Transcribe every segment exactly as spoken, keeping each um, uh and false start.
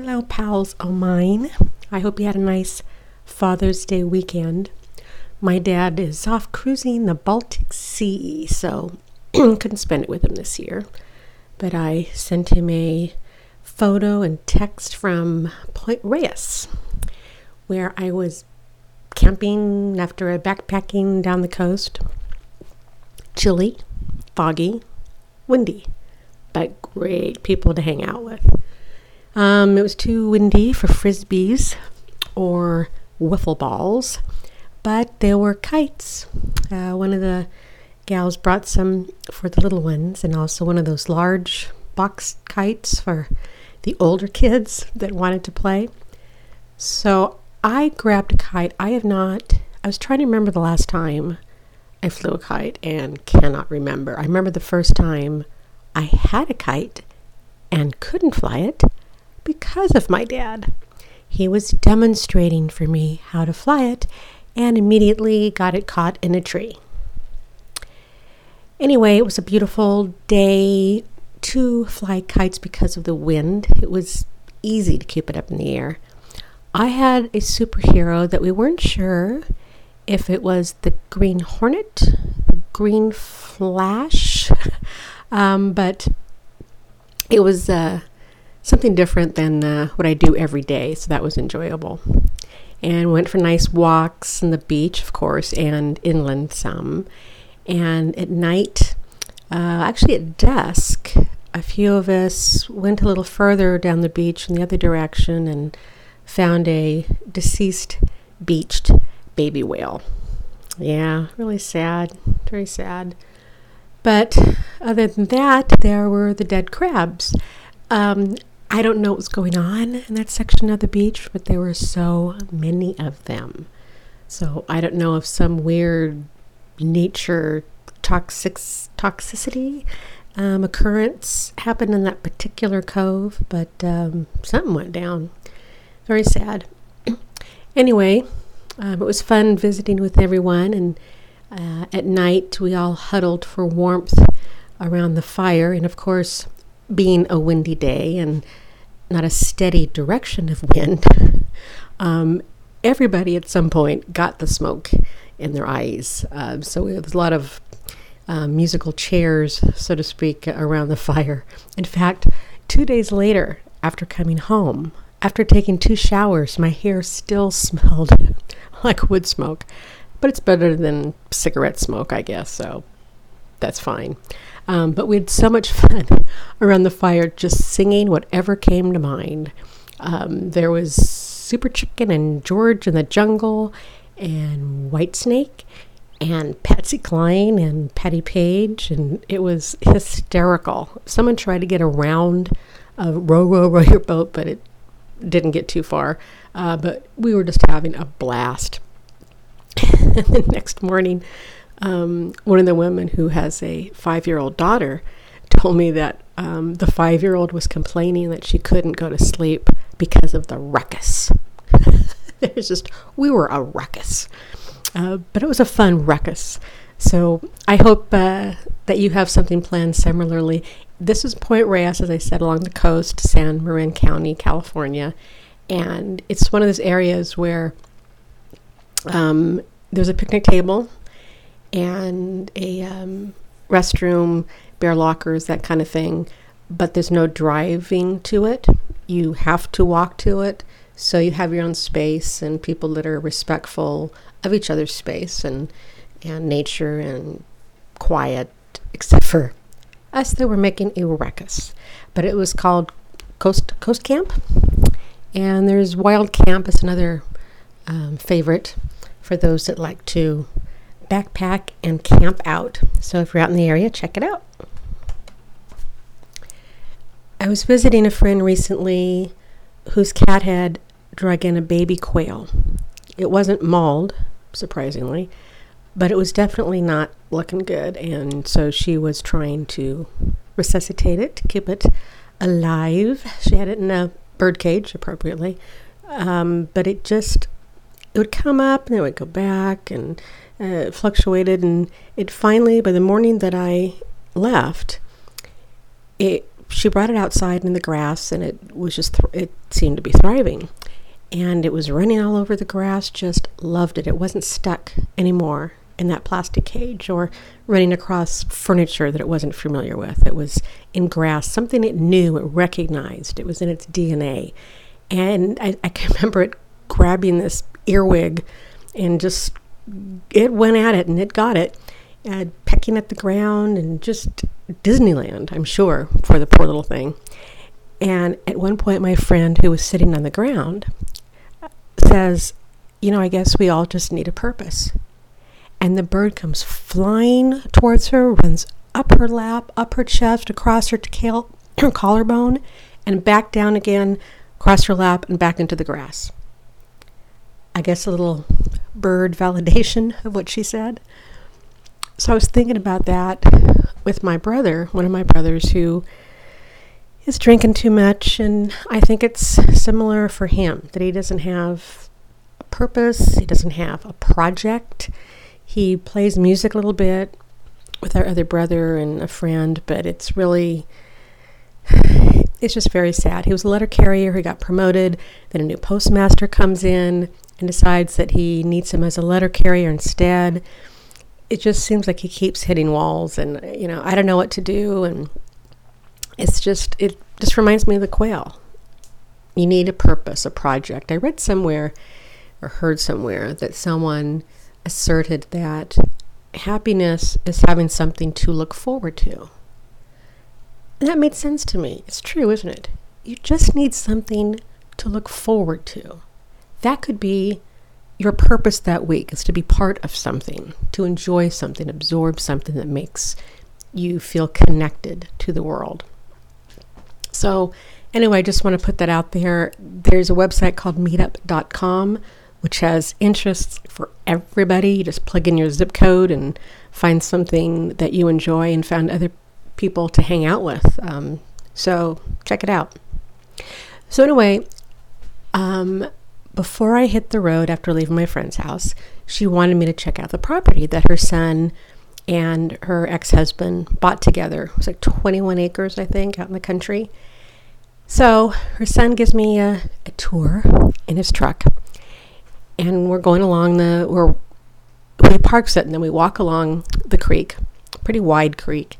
Hello, pals o' mine. I hope you had a nice Father's Day weekend. My dad is off cruising the Baltic Sea, so couldn't spend it with him this year. But I sent him a photo and text from Point Reyes, where I was camping after a backpacking down the coast. Chilly, foggy, windy, but great people to hang out with. Um, it was too windy for frisbees or wiffle balls, but there were kites. Uh, one of the gals brought some for the little ones, and also one of those large box kites for the older kids that wanted to play. So I grabbed a kite. I have not, I was trying to remember the last time I flew a kite and cannot remember. I remember the first time I had a kite and couldn't fly it because of my dad. He was demonstrating for me how to fly it and immediately got it caught in a tree. Anyway, it was a beautiful day to fly kites because of the wind. It was easy to keep it up in the air. I had a superhero that we weren't sure if it was the Green Hornet, the Green Flash, um, but it was uh, something different than uh, what I do every day, so that was enjoyable. And went for nice walks on the beach, of course, and inland some. And at night, uh, actually at dusk, a few of us went a little further down the beach in the other direction and found a deceased, beached baby whale. Yeah, really sad, very sad. But other than that, there were the dead crabs. Um, I don't know what was going on in that section of the beach, but there were so many of them. So I don't know if some weird nature toxic toxicity um, occurrence happened in that particular cove, but um, something went down. Very sad. Anyway, um, it was fun visiting with everyone, and uh, at night we all huddled for warmth around the fire, and of course, being a windy day and not a steady direction of wind, um, everybody at some point got the smoke in their eyes. Uh, so there was a lot of uh, musical chairs, so to speak, around the fire. In fact, two days later, after coming home, after taking two showers, my hair still smelled like wood smoke. But it's better than cigarette smoke, I guess, so that's fine. Um, but we had so much fun around the fire just singing whatever came to mind. Um, there was Super Chicken and George in the Jungle and Whitesnake and Patsy Cline and Patty Page, and it was hysterical. Someone tried to get around a row, row, row your boat, but it didn't get too far. Uh, but we were just having a blast. And the next morning, um, one of the women who has a five-year-old daughter told me that um, the five-year-old was complaining that she couldn't go to sleep because of the ruckus. It was just, we were a ruckus. Uh, but it was a fun ruckus. So I hope uh, that you have something planned similarly. This is Point Reyes, as I said, along the coast, San Marin County, California. And it's one of those areas where um, there's a picnic table and a um, restroom, bear lockers, that kind of thing. But there's no driving to it. You have to walk to it. So you have your own space and people that are respectful of each other's space and, and nature and quiet, except for us that were making a ruckus. But it was called Coast Coast Camp. And there's Wild Camp is another um, favorite for those that like to backpack and camp out. So if you're out in the area, check it out. I was visiting a friend recently whose cat had drug in a baby quail. It wasn't mauled, surprisingly, but it was definitely not looking good. And so she was trying to resuscitate it to keep it alive. She had it in a bird cage, appropriately. Um, but it just, it would come up and it would go back, and uh, it fluctuated. And it finally, by the morning that I left, it she brought it outside in the grass, and it was just, th- it seemed to be thriving. And it was running all over the grass, just loved it. It wasn't stuck anymore in that plastic cage or running across furniture that it wasn't familiar with. It was in grass, something it knew, it recognized. It was in its D N A. And I, I can remember it grabbing this earwig and just, it went at it and it got it, uh, pecking at the ground, and just Disneyland, I'm sure, for the poor little thing. And at one point, my friend who was sitting on the ground says, you know, I guess we all just need a purpose. And the bird comes flying towards her, runs up her lap, up her chest, across her, tail, her collarbone, and back down again, across her lap, and back into the grass. I guess a little bird validation of what she said. So I was thinking about that with my brother, one of my brothers who is drinking too much, and I think it's similar for him, that he doesn't have a purpose, he doesn't have a project. He plays music a little bit with our other brother and a friend, but it's really, it's just very sad. He was a letter carrier, he got promoted, then a new postmaster comes in and decides that he needs him as a letter carrier instead. It just seems like he keeps hitting walls, and, you know, I don't know what to do, and it's just, it just reminds me of the quail. You need a purpose, a project. I read somewhere or heard somewhere that someone asserted that happiness is having something to look forward to. And that made sense to me. It's true, isn't it? You just need something to look forward to. That could be your purpose that week, is to be part of something, to enjoy something, absorb something that makes you feel connected to the world. So anyway, I just want to put that out there. There's a website called meetup dot com, which has interests for everybody. You just plug in your zip code and find something that you enjoy and find other people to hang out with. Um, so check it out. So anyway, um, before I hit the road after leaving my friend's house, she wanted me to check out the property that her son and her ex-husband bought together. It was like twenty-one acres, I think, out in the country. So her son gives me a, a tour in his truck, and we're going along the, we're, we parks it, and then we walk along the creek, pretty wide creek,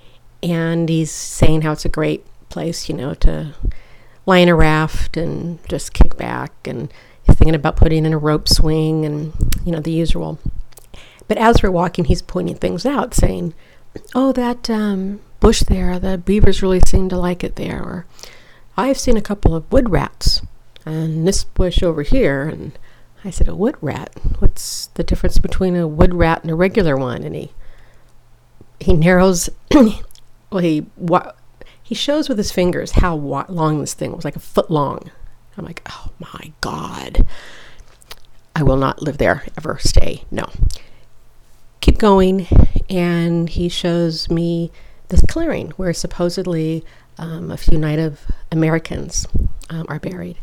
and he's saying how it's a great place, you know, to lie in a raft and just kick back, and he's thinking about putting in a rope swing and, you know, the usual. But as we're walking, he's pointing things out, saying, oh, that um, bush there, the beavers really seem to like it there. Or, I've seen a couple of wood rats, and this bush over here. And I said, a wood rat? What's the difference between a wood rat and a regular one? And he he narrows, well, he wa- he shows with his fingers how wa- long this thing was, like a foot long. I'm like, oh my God. I will not live there, ever stay. No. Keep going, and he shows me this clearing where supposedly um, a few Native Americans um, are buried.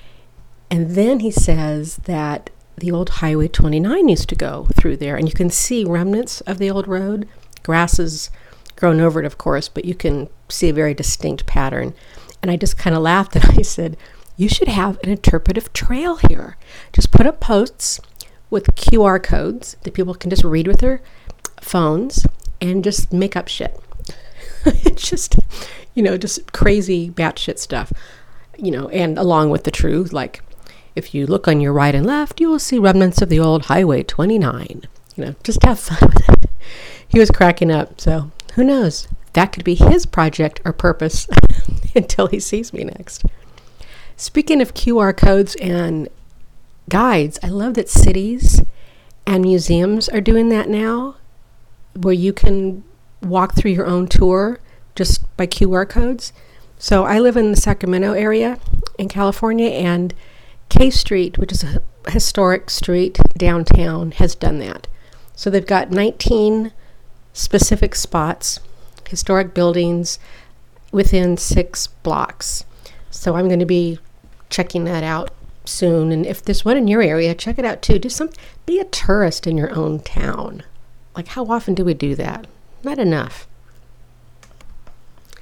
And then he says that the old Highway twenty-nine used to go through there, and you can see remnants of the old road. Grass has grown over it, of course, but you can see a very distinct pattern. And I just kind of laughed, and I said, you should have an interpretive trail here. Just put up posts with Q R codes that people can just read with their phones and just make up shit. It's just, you know, just crazy batshit stuff, you know, and along with the truth, like, if you look on your right and left, you will see remnants of the old Highway twenty-nine. You know, just have fun with it. He was cracking up, so who knows? That could be his project or purpose until he sees me next. Speaking of Q R codes and guides, I love that cities and museums are doing that now, where you can walk through your own tour just by Q R codes. So I live in the Sacramento area in California, and K Street, which is a historic street downtown, has done that. So they've got nineteen specific spots, historic buildings within six blocks. So I'm going to be checking that out soon, and if there's one in your area, check it out too. Do some, be a tourist in your own town. Like, how often do we do that? Not enough.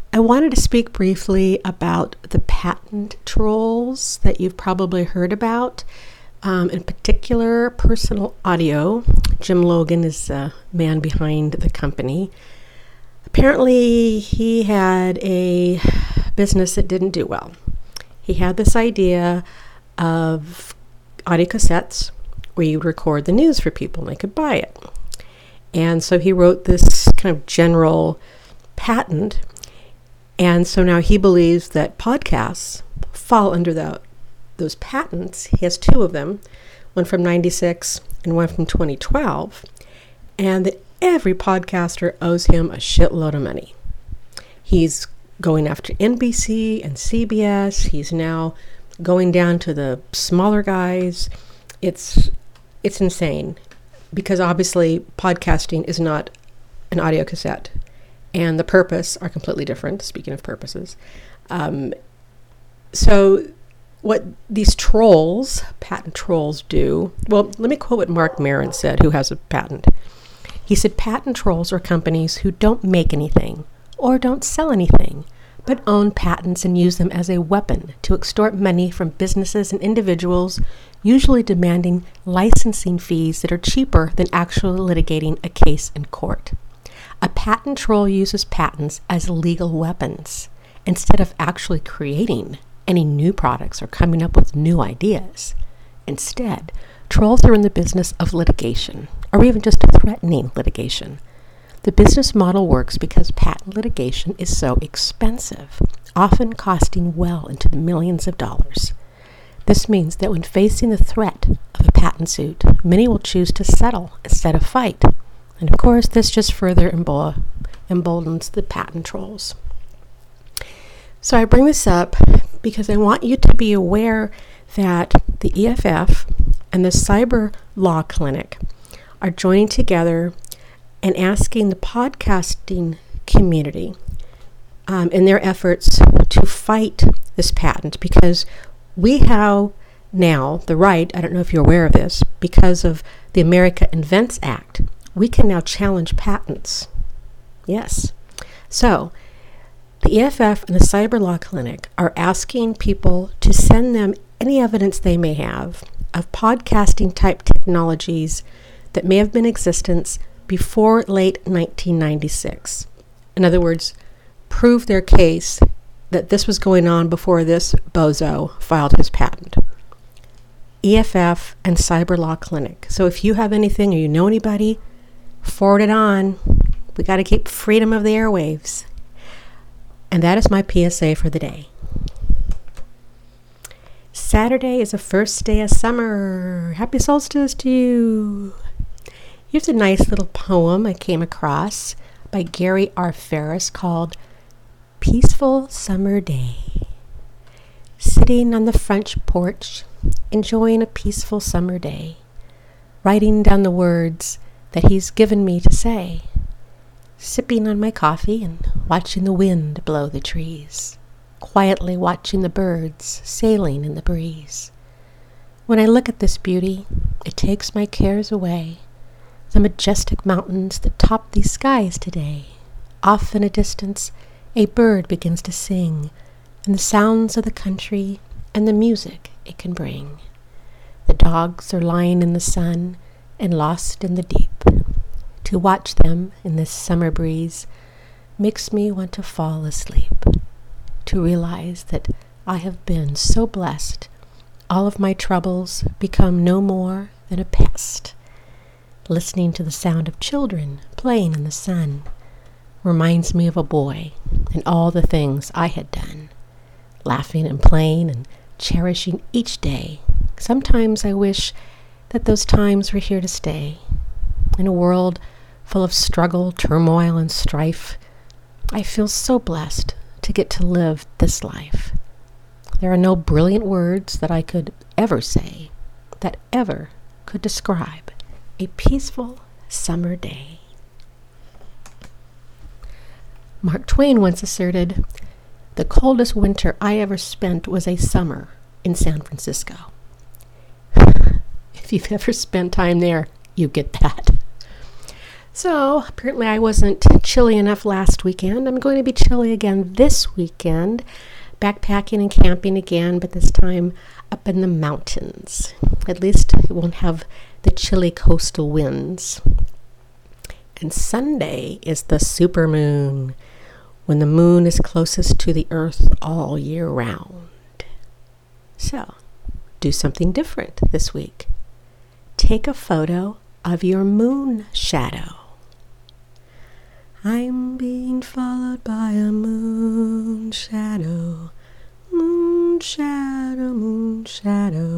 I wanted to speak briefly about the patent trolls that you've probably heard about. Um, in particular, Personal Audio. Jim Logan is the man behind the company. Apparently, he had a business that didn't do well. He had this idea of audio cassettes where you would record the news for people and they could buy it. And so he wrote this kind of general patent. And so now he believes that podcasts fall under the those patents. He has two of them, one from ninety-six and one from twenty twelve, and that every podcaster owes him a shitload of money. He's going after N B C and C B S. He's now going down to the smaller guys. It's it's insane because obviously podcasting is not an audio cassette, and the purpose are completely different. Speaking of purposes, um, so. What these trolls, patent trolls, do, well, let me quote what Mark Maron said, who has a patent. He said, patent trolls are companies who don't make anything or don't sell anything, but own patents and use them as a weapon to extort money from businesses and individuals, usually demanding licensing fees that are cheaper than actually litigating a case in court. A patent troll uses patents as legal weapons instead of actually creating any new products or coming up with new ideas. Instead, trolls are in the business of litigation, or even just threatening litigation. The business model works because patent litigation is so expensive, often costing well into the millions of dollars. This means that when facing the threat of a patent suit, many will choose to settle instead of fight. And of course, this just further embo- emboldens the patent trolls. So I bring this up because I want you to be aware that the E F F and the Cyber Law Clinic are joining together and asking the podcasting community um, in their efforts to fight this patent, because we have now the right, I don't know if you're aware of this, because of the America Invents Act, we can now challenge patents. Yes. So the E F F and the Cyber Law Clinic are asking people to send them any evidence they may have of podcasting type technologies that may have been in existence before late nineteen ninety-six. In other words, prove their case that this was going on before this bozo filed his patent. E F F and Cyber Law Clinic. So if you have anything or you know anybody, forward it on. We got to keep freedom of the airwaves. And that is my P S A for the day. Saturday is the first day of summer. Happy solstice to you. Here's a nice little poem I came across by Gary R. Ferris called Peaceful Summer Day. Sitting on the French porch, enjoying a peaceful summer day, writing down the words that he's given me to say, sipping on my coffee and watching the wind blow the trees, quietly watching the birds sailing in the breeze. When I look at this beauty, it takes my cares away. The majestic mountains that top these skies today. Off in a distance, a bird begins to sing, and the sounds of the country and the music it can bring. The dogs are lying in the sun and lost in the deep. To watch them in this summer breeze makes me want to fall asleep. To realize that I have been so blessed, all of my troubles become no more than a pest. Listening to the sound of children playing in the sun reminds me of a boy and all the things I had done. Laughing and playing and cherishing each day. Sometimes I wish that those times were here to stay. In a world full of struggle, turmoil, and strife, I feel so blessed to get to live this life. There are no brilliant words that I could ever say that ever could describe a peaceful summer day. Mark Twain once asserted, "The coldest winter I ever spent was a summer in San Francisco." If you've ever spent time there, you get that. So apparently I wasn't chilly enough last weekend. I'm going to be chilly again this weekend, backpacking and camping again, but this time up in the mountains. At least it won't have the chilly coastal winds. And Sunday is the supermoon, when the moon is closest to the earth all year round. So, do something different this week. Take a photo of your moon shadow. I'm being followed by a moon shadow, moon shadow, moon shadow.